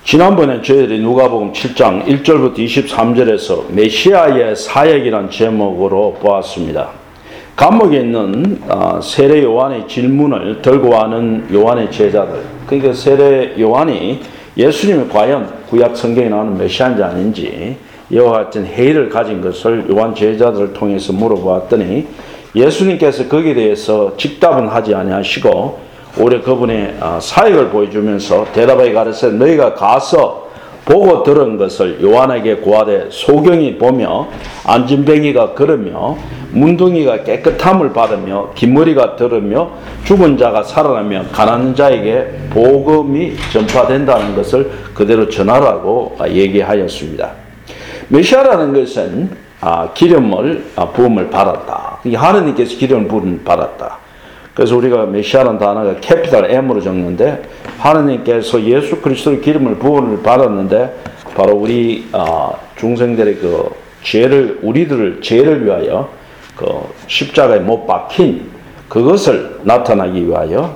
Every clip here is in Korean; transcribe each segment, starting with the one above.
지난번에 저희들이 누가복음 7장 1절부터 23절에서 메시아의 사역이라는 제목으로 보았습니다. 감옥에 있는 세례 요한의 질문을 들고 와는 요한의 제자들, 그러니까 세례 요한이 예수님이 과연 구약 성경에 나오는 메시아인지 아닌지 이와 같은 회의를 가진 것을 요한 제자들을 통해서 물어보았더니 예수님께서 거기에 대해서 직답은 하지 아니하시고 오히려 그분의 사역을 보여주면서 대답하여 가르쳐 너희가 가서 보고 들은 것을 요한에게 고하되 소경이 보며 안진뱅이가 걸으며 문둥이가 깨끗함을 받으며 긴머리가 들으며 죽은 자가 살아나며 가난한 자에게 복음이 전파된다는 것을 그대로 전하라고 얘기하였습니다. 메시아라는 것은 기름을 부음을 받았다. 하느님께서 기름을 부음을 받았다. 그래서 우리가 메시아라는 단어가 캐피탈 M으로 적는데 하느님께서 예수 그리스도의 기름을 부음을 받았는데 바로 우리 중생들의 그 죄를 우리들을 죄를 위하여 그 십자가에 못 박힌 그것을 나타나기 위하여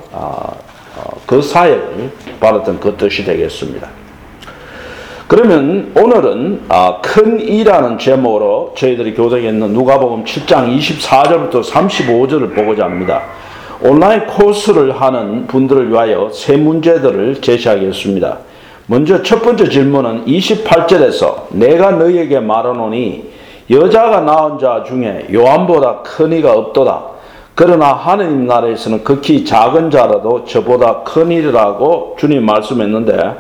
그 사역을 받았던 그 뜻이 되겠습니다. 그러면 오늘은 큰 이라는 제목으로 저희들이 교독에 있는 누가복음 7장 24절부터 35절을 보고자 합니다. 온라인 코스를 하는 분들을 위하여 세 문제들을 제시하겠습니다. 먼저 첫 번째 질문은 28절에서 내가 너희에게 말하노니 여자가 낳은 자 중에 요한보다 큰 이가 없도다. 그러나 하느님 나라에서는 극히 작은 자라도 저보다 큰 이라고 주님 말씀했는데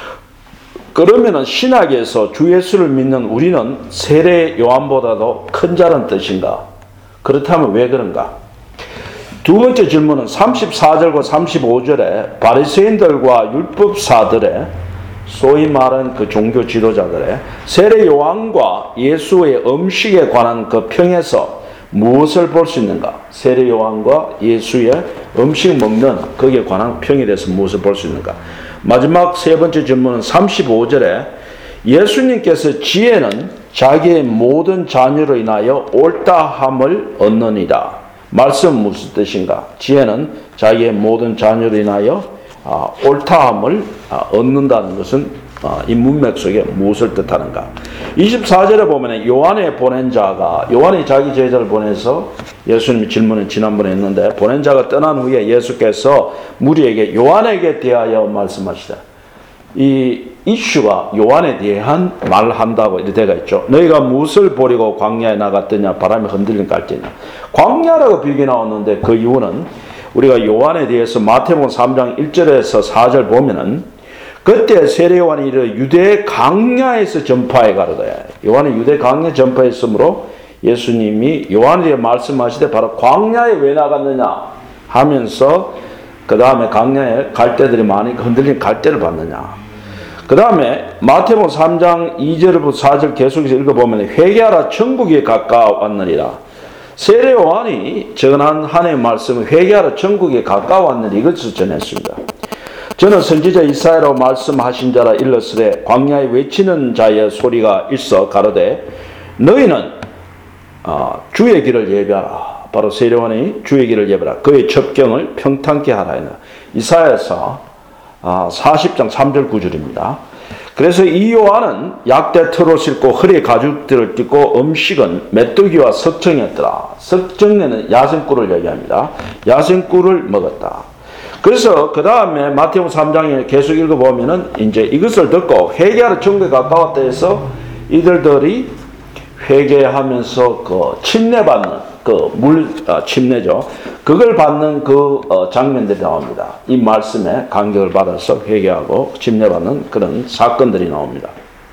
그러면은 신학에서 주 예수를 믿는 우리는 세례 요한보다도 큰 자라는 뜻인가? 그렇다면 왜 그런가? 두 번째 질문은 34절과 35절에 바리새인들과 율법사들의 소위 말하는 그 종교 지도자들의 세례 요한과 예수의 음식에 관한 그 평에서 무엇을 볼 수 있는가? 세례 요한과 예수의 음식 먹는 거기에 관한 평에 대해서 무엇을 볼 수 있는가? 마지막 세 번째 질문은 35절에 예수님께서 지혜는 자기의 모든 자녀로 인하여 옳다함을 얻느니라. 말씀은 무슨 뜻인가? 지혜는 자기의 모든 자녀로 인하여 옳다함을 얻는다는 것은 이 문맥 속에 무엇을 뜻하는가? 24절에 보면 요한이 자기 제자를 보내서 예수님이 질문을 지난번에 했는데 보낸 자가 떠난 후에 예수께서 무리에게 요한에게 대하여 말씀하시다. 이 이슈가 요한에 대한 말을 한다고 이렇게 되어 있죠. 너희가 무엇을 보려고 광야에 나갔더냐 바람에 흔들린 갈대냐. 광야라고 비유가 나왔는데 그 이유는 우리가 요한에 대해서 마태복음 3장 1절에서 4절 보면은 그때 세례 요한이 이르러 유대 광야에서 전파해 가로되 요한이 유대 광야 전파했으므로 예수님이 요한에 대해 말씀하시되 바로 광야에 왜 나갔느냐 하면서 그 다음에 광야에 갈대들이 많이 흔들린 갈대를 봤느냐. 그 다음에 마태복음 3장 2절부터 4절 계속해서 읽어보면 회개하라 천국이 가까웠느니라. 세례 요한이 전한 하나님의 말씀은 회개하라 천국이 가까웠느니라 이것을 전했습니다. 저는 선지자 이사야로 말씀하신 자라 일렀으되 광야에 외치는 자의 소리가 있어 가로되 너희는 주의 길을 예배하라. 바로 세례 요한이 주의 길을 예배하라. 그의 첩경을 평탄케 하라 했나. 이사야서 40장 3절 9절입니다. 그래서 이 요한은 약대 털옷을 신고 허리에 가죽들을 띠고 음식은 메뚜기와 석정이었더라. 석정에는 야생꿀을 얘기합니다. 야생꿀을 먹었다. 그래서 그 다음에 마태복음 3장에 계속 읽어보면은 이제 이것을 듣고 회개하러 천국에 가까웠다 해서 이들들이 회개하면서 그 침례받는 침례죠. 그걸 받는 장면들이 나옵니다. 이 말씀에 감격을 받아서 회개하고 침례받는 그런 사건들이 나옵니다.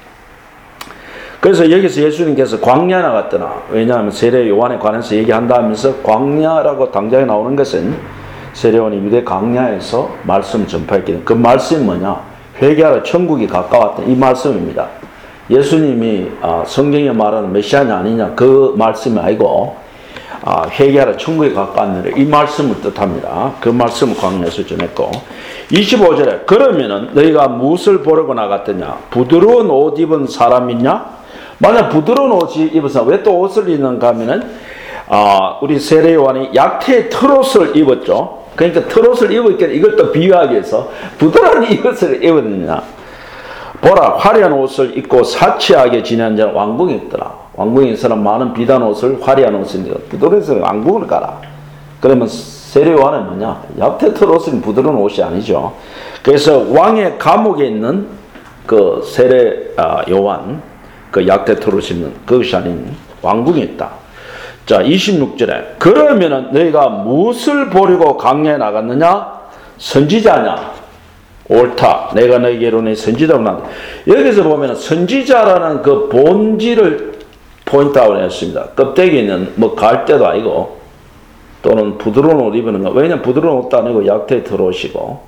그래서 여기서 예수님께서 광야에 나갔더나 왜냐하면 세례 요한에 관해서 얘기한다면서 광야라고 당장에 나오는 것은 세례 요한이 유대 광야에서 말씀 전파했기 그 말씀이 뭐냐? 회개하라 천국이 가까웠다 이 말씀입니다. 예수님이 성경에 말하는 메시아냐 아니냐 그 말씀이 아니고 회개하라 천국에 가까웠느니라 이 말씀을 뜻합니다. 그 말씀을 광야에서 전했고 25절에 그러면은 너희가 무엇을 보려고 나갔더냐 부드러운 옷 입은 사람 있냐? 만약 부드러운 옷이 입어서 왜 또 옷을 입는가 하면은 우리 세례 요한이 약태의 털옷을 입었죠. 그러니까 털옷을 입었기 때문에 이것도 비유하기 위해서 부드러운 옷을 입었느냐 보라 화려한 옷을 입고 사치하게 지내는 자는 왕궁에 있더라. 왕궁에 있으나 많은 비단 옷을 화려한 옷을 입고 그래서 왕궁을 가라. 그러면 세례 요한은 뭐냐? 야프테토 옷은 부드러운 옷이 아니죠. 그래서 왕의 감옥에 있는 그 세례 요한 그 약대토를 씹는 그것이 아닌 왕궁에 있다. 자 26절에 그러면은 너희가 무엇을 보려고 강야에 나갔느냐? 선지자냐? 옳다. 내가 너희에게로 내 선지자로 나왔다. 여기서 보면 선지자라는 그 본질을 포인트아웃 했습니다. 껍데기는 뭐 갈대도 아니고 또는 부드러운 옷 입는 거. 왜냐면 부드러운 옷도 아니고 약대에 들어오시고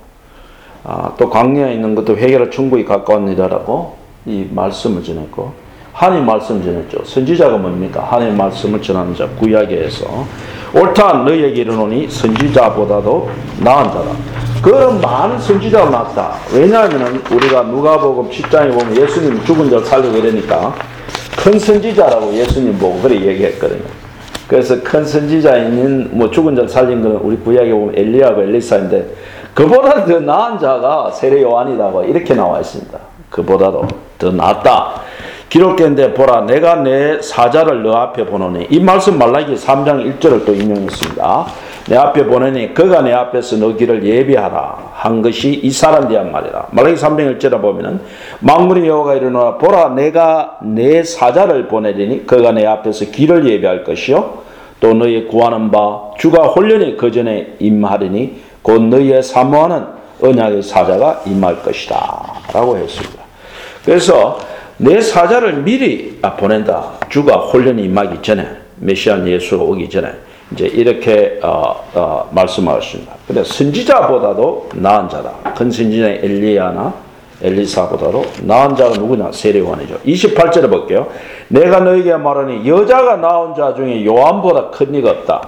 또 강야에 있는 것도 회개를 충분히 가까운 일이라고 이 말씀을 전했고 하나님 말씀을 전했죠. 선지자가 뭡니까? 하나님 말씀을 전하는 자 구약에서 옳다 너희에게 이르노니 선지자보다도 나은 자다. 그런 많은 선지자가 나왔다. 왜냐하면 우리가 누가복음 10장에 보면 예수님 죽은 자를 살리고 이러니까 큰 선지자라고 예수님 보고 그렇게 얘기했거든요. 그래서 큰 선지자인 뭐 죽은 자를 살린 것은 우리 구약에 보면 엘리야하고 엘리사인데 그보다 더 나은 자가 세례 요한이라고 이렇게 나와 있습니다. 그보다도 더 낫다. 기록된데 보라 내가 내 사자를 너 앞에 보내니 이 말씀 말라기 3장 1절을 또 인용했습니다. 내 앞에 보내니 그가 내 앞에서 너 길을 예비하라 한 것이 이 사람이란 말이라. 말라기 3장 1절에 보면은 만군의 여호와가 이르노라 보라 내가 내 사자를 보내리니 그가 내 앞에서 길을 예비할 것이요 또 너희 구하는 바 주가 홀련히 그 전에 임하리니 곧 너희의 사모하는 언약의 사자가 임할 것이다 라고 했습니다. 그래서 내 사자를 미리 보낸다. 주가 홀련히 임하기 전에 메시아 예수가 오기 전에 이제 이렇게 말씀하셨습니다. 근데 선지자보다도 나은 자다. 큰 선지자인 엘리야나 엘리사보다도 나은 자가 누구냐? 세례 요한이죠. 28절에 볼게요. 내가 너에게 말하니 여자가 낳은 자 중에 요한보다 큰 이가 없다.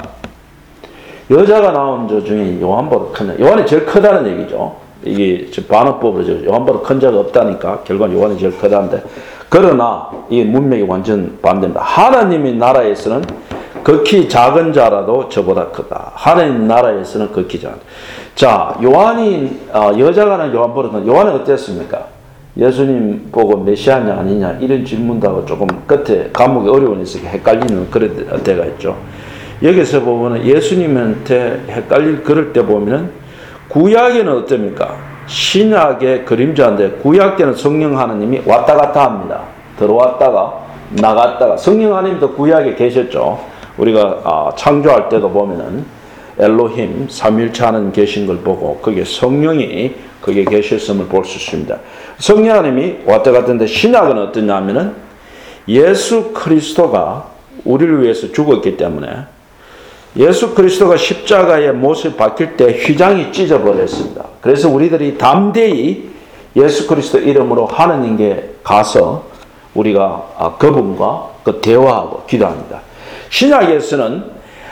여자가 낳은 자 중에 요한보다 큰 자. 요한이 제일 크다는 얘기죠. 이게 반어법으로 요한보다 큰 자가 없다니까 결과는 요한이 제일 크다는데 그러나 이 문맥이 완전 반대입니다. 하나님의 나라에서는 극히 작은 자라도 저보다 크다. 하나님 나라에서는 극히 작은 자 요한이 여자가 낳은 요한보다 큰 요한은 어땠습니까? 예수님 보고 메시아냐 아니냐 이런 질문도 하고 조금 끝에 감옥에 어려움이 있어서 헷갈리는 그런 때가 있죠. 여기서 보면 예수님한테 헷갈릴 그럴 때 보면은 구약에는 어떻습니까? 신약의 그림자인데 구약 때는 성령 하나님이 왔다 갔다 합니다. 들어왔다가 나갔다가 성령 하나님도 구약에 계셨죠. 우리가 창조할 때도 보면은 엘로힘 삼위일체 하나님 계신 걸 보고 거기에 성령이 거기에 계셨음을 볼 수 있습니다. 성령 하나님이 왔다 갔다 하는데 신약은 어떠냐면은 예수 그리스도가 우리를 위해서 죽었기 때문에 예수 그리스도가 십자가에 못을 박힐 때 휘장이 찢어버렸습니다. 그래서 우리들이 담대히 예수 그리스도 이름으로 하느님께 가서 우리가 그분과 대화하고 기도합니다. 신약에서는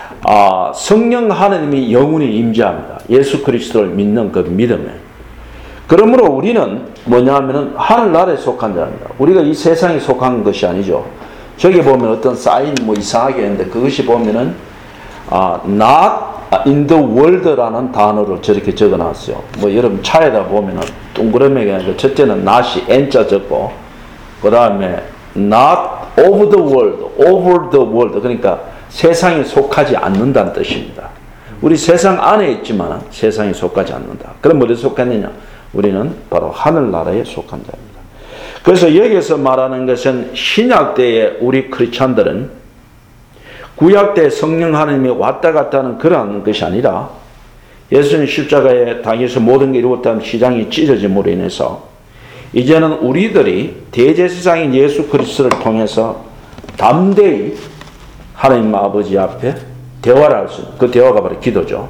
성령 하느님이 영원히 임재합니다. 예수 그리스도를 믿는 그 믿음에. 그러므로 우리는 뭐냐면은 하늘나라에 속한 자입니다. 우리가 이 세상에 속한 것이 아니죠. 저기 보면 어떤 사인 뭐 이상하게 했는데 그것이 보면은 not in the world라는 단어를 저렇게 적어놨어요. 뭐 여러분 차에다 보면은 동그라미가 아니라 첫째는 not이 n자 적고 그 다음에 not of the world, over the world 그러니까 세상에 속하지 않는다는 뜻입니다. 우리 세상 안에 있지만 세상에 속하지 않는다. 그럼 어디에 속했느냐? 우리는 바로 하늘나라에 속한 자입니다. 그래서 여기서 말하는 것은 신약 때에 우리 크리스찬들은 구약 때 성령 하나님이 왔다 갔다 하는 그런 것이 아니라 예수님 십자가에 당해서 모든 게 이루었다는 시장이 찢어짐으로 인해서 이제는 우리들이 대제사장인 예수 그리스도를 통해서 담대히 하나님 아버지 앞에 대화를 할 수 있는 그 대화가 바로 기도죠.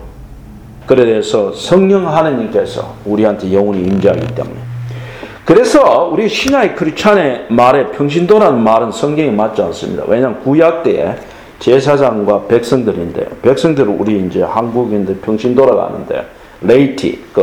그래서 성령 하나님께서 우리한테 영원히 임재하기 때문에 그래서 우리 신약의 크리스찬의 말에 평신도라는 말은 성경에 맞지 않습니다. 왜냐하면 구약 때에 제사장과 백성들인데 백성들은 우리 이제 한국인들 평신도라고 하는데 레이티, 그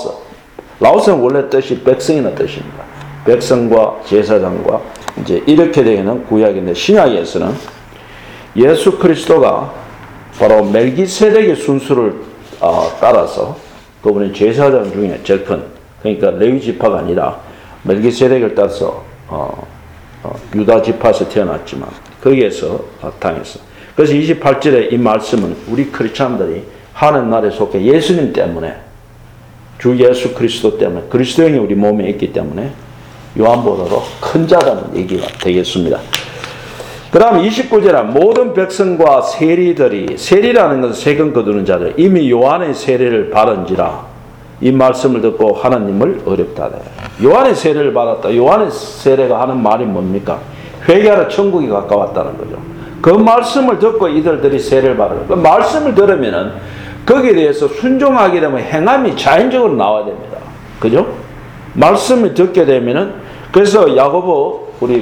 라오스는 원래 뜻이 백성이라는 뜻입니다. 백성과 제사장과 이제 이렇게 되는 구약인데 신약에서는 예수 그리스도가 바로 멜기세덱의 순수를 따라서 그분이 제사장 중에 제일 큰 그러니까 레위 지파가 아니라 멜기세덱을 따라서 유다 지파에서 태어났지만 거기에서 당했어. 그래서 28절에 이 말씀은 우리 크리스찬들이 하는 날에 속해 예수님 때문에, 주 예수 그리스도 때문에, 그리스도형이 우리 몸에 있기 때문에 요한보다도 큰 자라는 얘기가 되겠습니다. 그 다음 29절에 모든 백성과 세리들이, 세리라는 것은 세금 거두는 자들, 이미 요한의 세례를 받은지라 이 말씀을 듣고 하나님을 어렵다 하더라. 요한의 세례를 받았다. 요한의 세례가 하는 말이 뭡니까? 회개하라, 천국이 가까웠다는 거죠. 그 말씀을 듣고 이들이 세례를 받아요. 그 말씀을 들으면은 거기에 대해서 순종하게 되면 행함이 자연적으로 나와야 됩니다. 그죠? 말씀을 듣게 되면은, 그래서 야고보 우리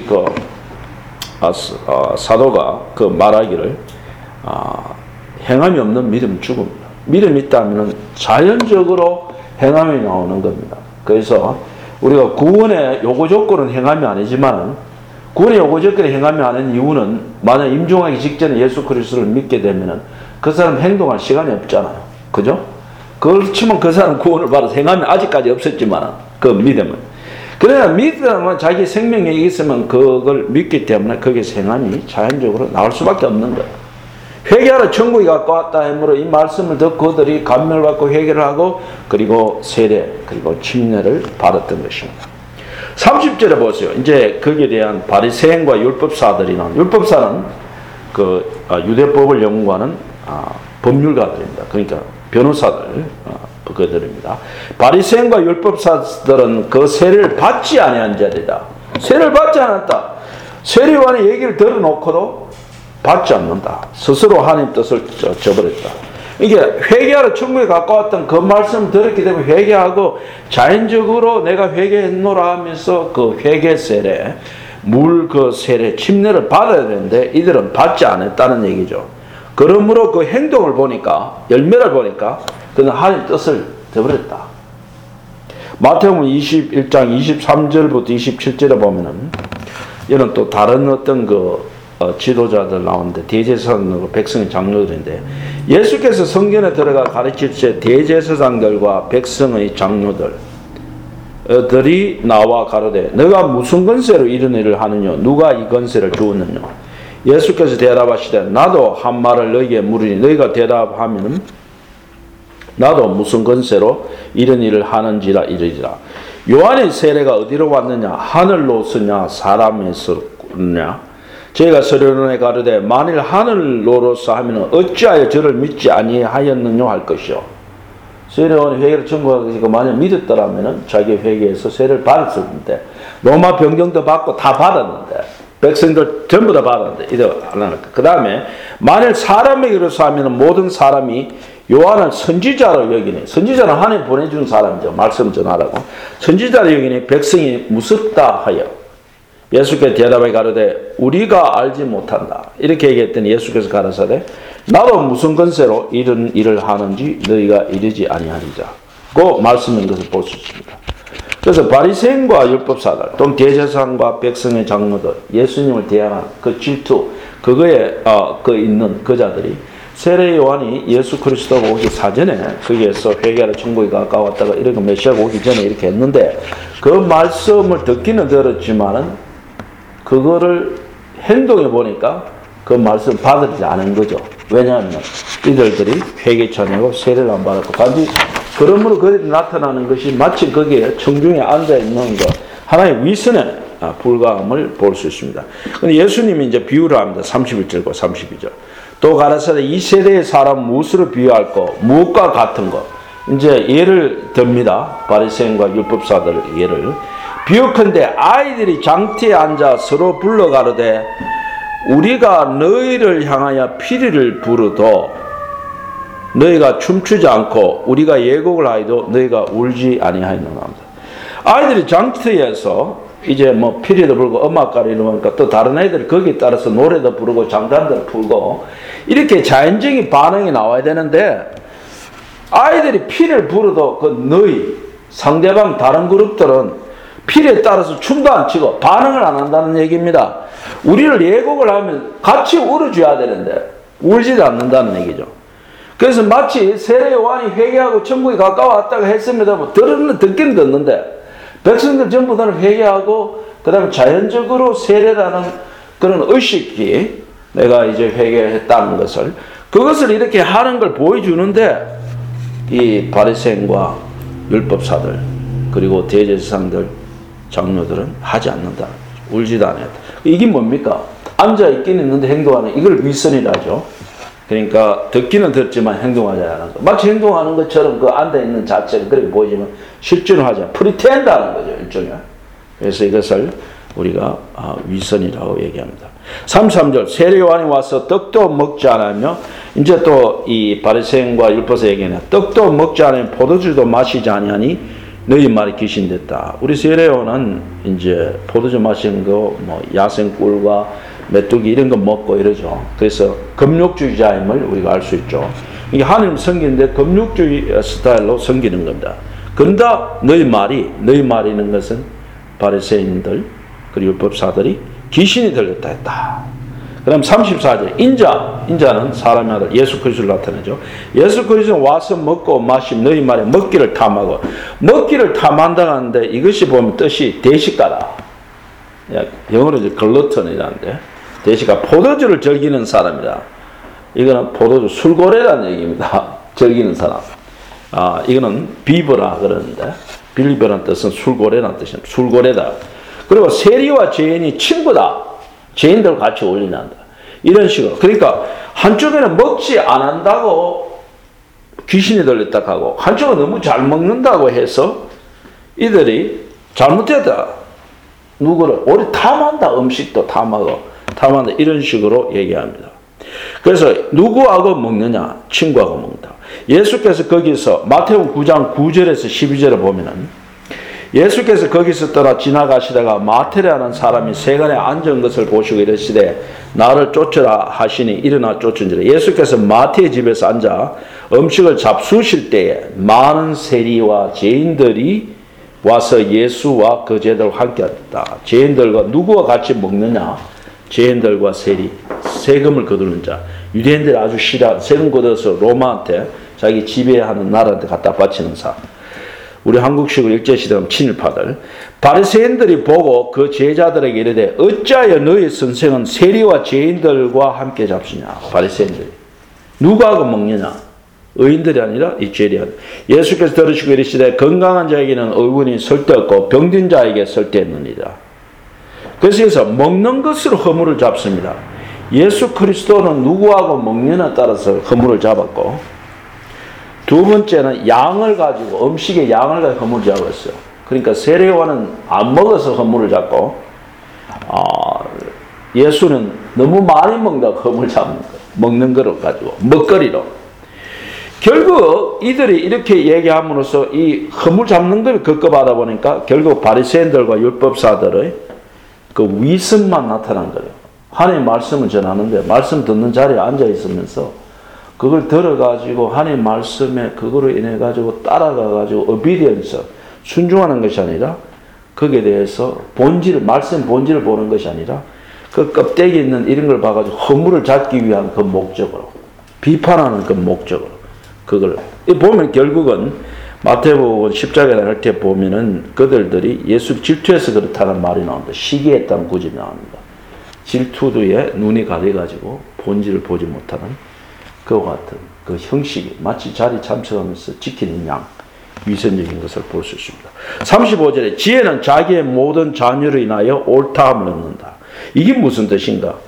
사도가 말하기를 행함이 없는 믿음 죽음이다. 믿음이 있다면 자연적으로 행함이 나오는 겁니다. 그래서 우리가 구원의 요구 조건은 행함이 아니지만, 구원의 요구 조건이 행함이 아닌 이유는 만약 임종하기 직전에 예수 그리스도를 믿게 되면은 그 사람 행동할 시간이 없잖아요. 그죠? 그렇지만 그 사람 구원을 받아서 행함이 아직까지 없었지만 그 믿음은. 그러나 믿으면 자기 생명에 있으면 그걸 믿기 때문에 거기서 행함이 자연적으로 나올 수밖에 없는 거예요. 회개하라, 천국이 가까웠다 하므로 이 말씀을 듣고 그들이 감명을 받고 회개를 하고 그리고 세례 그리고 침례를 받았던 것입니다. 30절에 보세요. 이제 거기에 대한 바리새인과 율법사들이 나온, 율법사는 유대법을 연구하는 법률가들입니다. 그러니까 변호사들, 그들입니다. 바리새인과 율법사들은 그 세례를 받지 아니한 자들이다. 세례를 받지 않았다. 세례요한의 얘기를 들어놓고도 받지 않는다. 스스로 하나님 뜻을 저버렸다. 이게 회개하러 천국에 가까웠던 그 말씀을 들었기 때문에 회개하고 자연적으로 내가 회개했노라 하면서 그 회개 세례, 물 그 세례, 침례를 받아야 되는데 이들은 받지 않았다는 얘기죠. 그러므로 그 행동을 보니까, 열매를 보니까 그는 하나님 뜻을 저버렸다. 마태복음 21장 23절부터 27절에 보면은 이런 또 다른 어떤 지도자들 나오는데 대제사장과 백성의 장로들인데, 예수께서 성전에 들어가 가르칠 때 대제사장들과 백성의 장로들이 나와 가로되 너가 무슨 권세로 이런 일을 하느냐, 누가 이 권세를 주었느냐. 예수께서 대답하시되 나도 한 말을 너희에게 물으니 너희가 대답하면 나도 무슨 권세로 이런 일을 하는지라 이르리라. 요한의 세례가 어디로 왔느냐, 하늘로서냐 사람에서냐. 저희가 서론에 가르되 만일 하늘로로서 하면 어찌하여 저를 믿지 아니하였느냐 할 것이요. 세례요한이 회개를 청구하고 만약 믿었더라면 자기 회개에서 세례를 받았었는데, 로마 병정도 받고 다 받았는데, 백성들 전부 다 받았는데 이거 안 할까. 그 다음에 만일 사람에게로서 하면 모든 사람이 요한을 선지자로 여기니, 선지자는 하나님 보내준 사람이죠. 말씀 전하라고. 선지자로 여기니 백성이 무섭다 하여 예수께서 대답하여 가로되 우리가 알지 못한다. 이렇게 얘기했더니 예수께서 가라사대 나도 무슨 권세로 이런 일을 하는지 너희가 이르지 아니하리자. 그 말씀인 것을 볼 수 있습니다. 그래서 바리새인과 율법사들 또는 대제사장과 백성의 장로들, 예수님을 대항한 그 질투, 그거에 있는 그 자들이 세례 요한이 예수 그리스도가 오기 사전에 거기에서 회개하라 천국이 가까웠다가 이렇게 메시아가 오기 전에 이렇게 했는데, 그 말씀을 듣기는 들었지만은 그거를 행동해 보니까 그 말씀 받아들이지 않은 거죠. 왜냐하면 이들이 회개 전이고 세례를 안 받았고, 단지 그러므로 그들이 나타나는 것이 마치 거기에 청중에 앉아 있는 것, 하나의 위선에 불과함을 볼 수 있습니다. 근데 예수님이 이제 비유를 합니다. 31절과 32절. 또 가라사대 이 세대의 사람 무엇으로 비유할꼬, 무엇과 같은 것. 이제 예를 듭니다. 바리새인과 율법사들 예를. 비유컨대 아이들이 장티에 앉아 서로 불러가르되 우리가 너희를 향하여 피리를 부르도 너희가 춤추지 않고 우리가 예곡을 하여도 너희가 울지 아니하였느냐 합니다. 아이들이 장티에서 이제 뭐 피리도 불고 음악가를 이러니까 또 다른 애들이 거기에 따라서 노래도 부르고 장단도 풀고 이렇게 자연적인 반응이 나와야 되는데, 아이들이 피리를 부르도 그 너희 상대방 다른 그룹들은 피리에 따라서 춤도 안 추고 반응을 안 한다는 얘기입니다. 우리를 예곡을 하면 같이 울어줘야 되는데 울지도 않는다는 얘기죠. 그래서 마치 세례 요한이 회개하고 천국이 가까웠다고 했습니다. 듣기는 듣는데 백성들 전부 다 회개하고 그 다음에 자연적으로 세례라는 그런 의식이 내가 이제 회개했다는 것을 그것을 이렇게 하는 걸 보여주는데 이 바리새인과 율법사들 그리고 대제사장들 장로들은 하지 않는다. 울지도 않아요. 이게 뭡니까? 앉아있긴 있는데 행동하는 이걸 위선이라죠. 그러니까 듣기는 듣지만 행동하지 않는 거. 마치 행동하는 것처럼 그 앉아있는 자체가 그렇게 보이지만 실제로 하지 않아. 프리텐다는 거죠. 일종의. 그래서 이것을 우리가 위선이라고 얘기합니다. 33절 세례요한이 와서 떡도 먹지 않으며 이제 또 이 바리새인과 율법사 얘기는 떡도 먹지 않으며 포도주도 마시지 아니하니 너희 말이 귀신됐다. 우리 세례요한은 이제 포도주 마시는 거 뭐 야생꿀과 메뚜기 이런 거 먹고 이러죠. 그래서 금욕주의자임을 우리가 알 수 있죠. 이게 하나님 섬기는데 금욕주의 스타일로 섬기는 겁니다. 그런다 너희 말이는 것은 바리새인들 그리고 율법사들이 귀신이 들렸다 했다. 그 다음 34절 인자는 사람의 아들 예수 그리스도를 나타내죠. 예수 그리스도는 와서 먹고 마시면 너희 말에 먹기를 탐하고 먹기를 탐한다 하는데 이것이 보면 뜻이 대식가다. 영어로 이제 글루턴이라는데 대식가 포도주를 즐기는 사람이다. 이거는 포도주 술고래라는 얘기입니다. 즐기는 사람. 이거는 비버라 그러는데 빌리버라는 뜻은 술고래라는 뜻입니다. 술고래다. 그리고 세리와 죄인이 친구다. 죄인들 같이 어울린다. 이런 식으로. 그러니까 한쪽에는 먹지 않는다고 귀신이 들렸다 하고 한쪽은 너무 잘 먹는다고 해서 이들이 잘못했다. 누구를? 오히려 탐한다. 음식도 탐한다. 이런 식으로 얘기합니다. 그래서 누구하고 먹느냐? 친구하고 먹는다. 예수께서 거기서 마태복음 9장 9절에서 12절에 보면은 예수께서 거기서 떠나 지나가시다가 마태라는 사람이 세간에 앉은 것을 보시고 이르시되 나를 쫓으라 하시니 일어나 쫓은지라. 예수께서 마태의 집에서 앉아 음식을 잡수실 때에 많은 세리와 죄인들이 와서 예수와 그 제자들과 함께 했다. 죄인들과 누구와 같이 먹느냐? 죄인들과 세리, 세금을 거두는 자. 유대인들이 아주 싫어하는 세금 걷어서 로마한테 자기 지배하는 나라한테 갖다 바치는 사. 우리 한국식으로 일제시대는 친일파들. 바리새인들이 보고 그 제자들에게 이르되 어찌하여 너희 선생은 세리와 죄인들과 함께 잡수냐. 바리새인들이. 누구하고 먹느냐? 의인들이 아니라 이 죄리한. 예수께서 들으시고 이르시되 건강한 자에게는 의원이 설데없고 병든 자에게 설데없느니라. 그래서 여기서 먹는 것으로 허물을 잡습니다. 예수 그리스도는 누구하고 먹느냐에 따라서 허물을 잡았고 두 번째는 양을 가지고 음식의 양을 가지고 허물을 잡았어요. 그러니까 세례요한은 안 먹어서 허물을 잡고 예수는 너무 많이 먹는다고 허물을 잡는 거예요. 먹는 거를 가지고 먹거리로. 결국 이들이 이렇게 얘기함으로써 이 허물 잡는 걸 겪어하다 보니까 결국 바리새인들과 율법사들의 그 위선만 나타난 거예요. 하나님의 말씀을 전하는데 말씀 듣는 자리에 앉아 있으면서 그걸 들어가지고 하나님 말씀에 그거로 인해 가지고 따라가가지고 obedience 순종하는 것이 아니라 거기에 대해서 말씀 본질을 보는 것이 아니라 그 껍데기 있는 이런 걸 봐가지고 허물을 잡기 위한 그 목적으로 비판하는 그 목적으로 그걸 보면 결국은 마태복음 십자가에 할 때 보면은 그들이 예수 질투해서 그렇다는 말이 나옵니다. 시기했다는 구절이 나옵니다. 질투도에 눈이 가려가지고 본질을 보지 못하는 그와 같은 그 형식이 마치 자리 참석하면서 지키는 양 위선적인 것을 볼 수 있습니다. 35절에 지혜는 자기의 모든 자녀로 인하여 옳다함을 얻는다. 이게 무슨 뜻인가?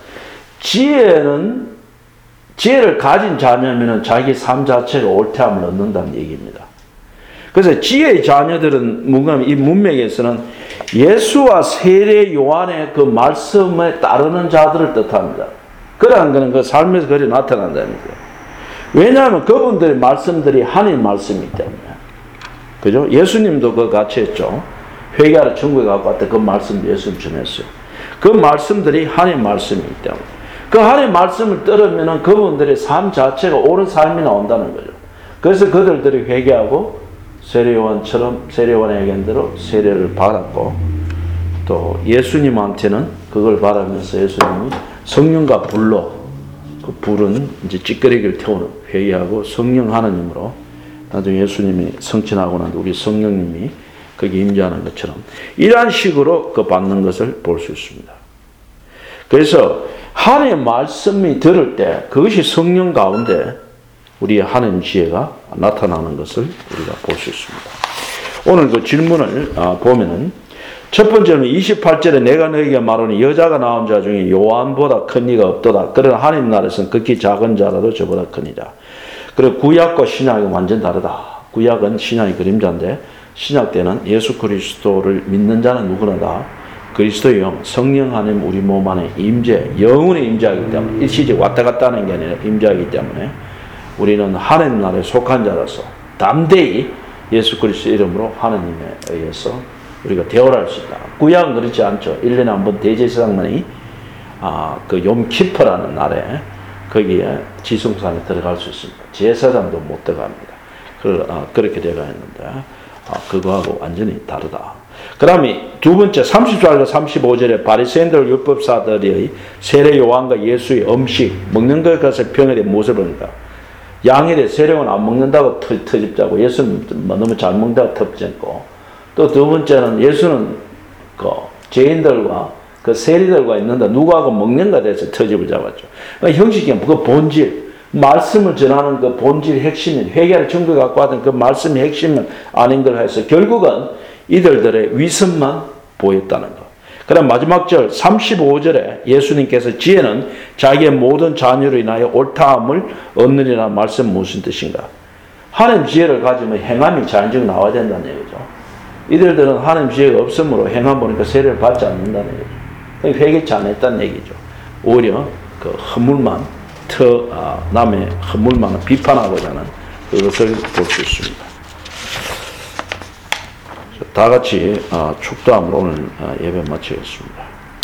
지혜를 가진 자녀면 자기 삶 자체가 옳다함을 얻는다는 얘기입니다. 그래서 지혜의 자녀들은 뭔가 이 문맥에서는 예수와 세례 요한의 그 말씀에 따르는 자들을 뜻합니다. 그러한 것은 그 삶에서 그리 나타난다는 거예요. 왜냐하면 그분들의 말씀들이 하나님 말씀이기 때문에. 그죠? 예수님도 그거 같이 했죠. 회개하러 천국에 갖고 왔다 그 말씀도 예수님 전했어요. 그 말씀들이 하나님 말씀이기 때문에. 그 하나님 말씀을 들으면 그분들의 삶 자체가 옳은 삶이 나온다는 거죠. 그래서 그들이 회개하고 세례요한처럼 세례요한의 얘기대로 세례를 받았고 또 예수님한테는 그걸 받으면서 예수님이 성령과 불로 그 불은 이제 찌꺼기를 태우는 회개하고 성령 하나님으로 나중에 예수님이 성취하고 난 우리 성령님이 거기 임재하는 것처럼 이러한 식으로 그 받는 것을 볼 수 있습니다. 그래서 하나님의 말씀이 들을 때 그것이 성령 가운데 우리의 하나님 지혜가 나타나는 것을 우리가 볼 수 있습니다. 오늘 그 질문을 보면은 첫 번째는 28절에 내가 너에게 말하니 여자가 낳은 자 중에 요한보다 큰 이가 없도다. 그러나 하나님 나라에서는 극히 작은 자라도 저보다 크니라. 그리고 구약과 신약이 완전 다르다. 구약은 신약의 그림자인데 신약 때는 예수 그리스도를 믿는 자는 누구나 다 그리스도의 영, 성령 하나님 우리 몸 안에 임재, 영혼의 임재하기 때문에 일시적 왔다 갔다 하는 게 아니라 임재하기 때문에 우리는 하나님 나라에 속한 자라서 담대히 예수 그리스도 이름으로 하나님에 의해서 우리가 대화를 할 수 있다. 구약은 그렇지 않죠. 1년에 한 번 대제사장만이 그 욤키퍼라는 날에 거기에 지성산에 들어갈 수 있습니다. 제사장도 못 들어갑니다. 그렇게 되어 있는데 그거하고 완전히 다르다. 그 다음에 두 번째 34절과 35절에 바리새인들 율법사들의 세례 요한과 예수의 음식 먹는 것에 평일에 무엇을 보니까 양일에 세례요한 안 먹는다고 터집자고 예수는 너무 잘 먹는다고 터집고 또 두 번째는 예수는 그 죄인들과 그 세리들과 있는데 누구하고 먹는가 돼서 터집을 잡았죠. 그러니까 형식이 그 본질 말씀을 전하는 그 본질의 핵심인 회개를 정부 갖고 하던 그 말씀의 핵심은 아닌 걸 해서 결국은 이들들의 위선만 보였다는 것. 그럼 마지막 절 35절에 예수님께서 지혜는 자기의 모든 자녀로 인하여 옳다함을 얻느니라 말씀 무슨 뜻인가? 하나님 지혜를 가지면 행함이 자연적으로 나와야 된다는 얘기죠. 이들들은 하나님 지혜가 없으므로 행함 보니까 세례를 받지 않는다는 얘기죠. 그러니까 회개치 않았다는 얘기죠. 오히려 그 허물만 남의 허물만 비판하고자 하는 그것을 볼 수 있습니다. 다 같이 축도함으로 오늘 예배 마치겠습니다.